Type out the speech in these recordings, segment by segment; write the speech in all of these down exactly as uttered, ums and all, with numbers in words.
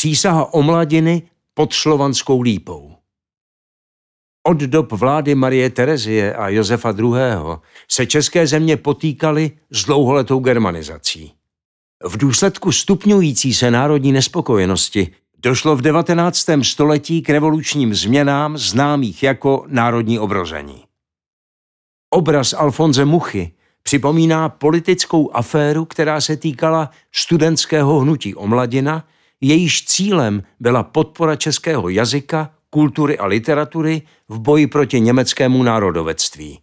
Přísaha omladiny pod Slovanskou lípou. Od dob vlády Marie Terezie a Josefa druhého. se české země potýkaly s dlouholetou germanizací. V důsledku stupňující se národní nespokojenosti došlo v devatenáctém století k revolučním změnám známých jako národní obrození. Obraz Alfonse Muchy připomíná politickou aféru, která se týkala studentského hnutí Omladina, jejíž cílem byla podpora českého jazyka, kultury a literatury v boji proti německému národovectví.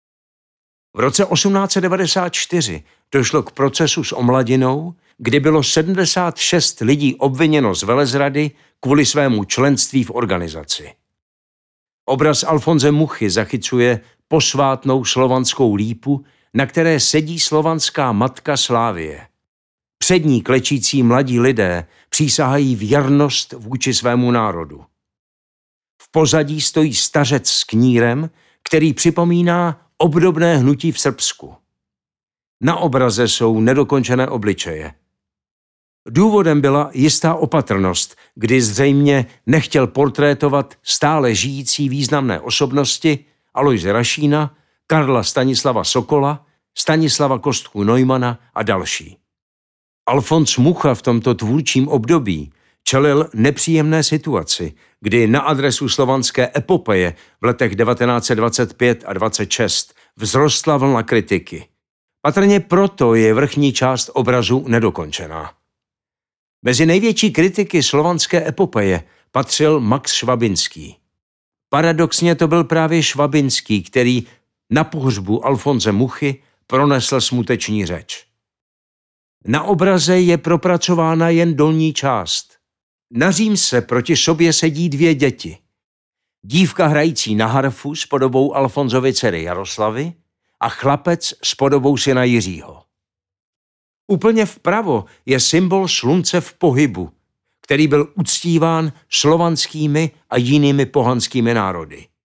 V roce osmnáct set devadesát čtyři došlo k procesu s Omladinou, kdy bylo sedmdesát šest lidí obviněno z velezrady kvůli svému členství v organizaci. Obraz Alfonse Muchy zachycuje posvátnou slovanskou lípu, na které sedí slovanská matka Slávie. Před ní klečící mladí lidé přísahají věrnost vůči svému národu. V pozadí stojí stařec s knírem, který připomíná obdobné hnutí v Srbsku. Na obraze jsou nedokončené obličeje. Důvodem byla jistá opatrnost, kdy zřejmě nechtěl portrétovat stále žijící významné osobnosti Alojze Rašína, Karla Stanislava Sokola, Stanislava Kostku Neumana a další. Alfons Mucha v tomto tvůrčím období čelil nepříjemné situaci, kdy na adresu slovanské epopeje v letech devatenáct set dvacet pět a dvacet šest vzrostla vlna kritiky. Patrně proto je vrchní část obrazu nedokončená. Mezi největší kritiky slovanské epopeje patřil Max Švabinský. Paradoxně to byl právě Švabinský, který na pohřbu Alfonse Muchy pronesl smuteční řeč. Na obraze je propracována jen dolní část. Na římse proti sobě sedí dvě děti. Dívka hrající na harfu s podobou Alfonzovy dcery Jaroslavy a chlapec s podobou syna Jiřího. Úplně vpravo je symbol slunce v pohybu, který byl uctíván slovanskými a jinými pohanskými národy.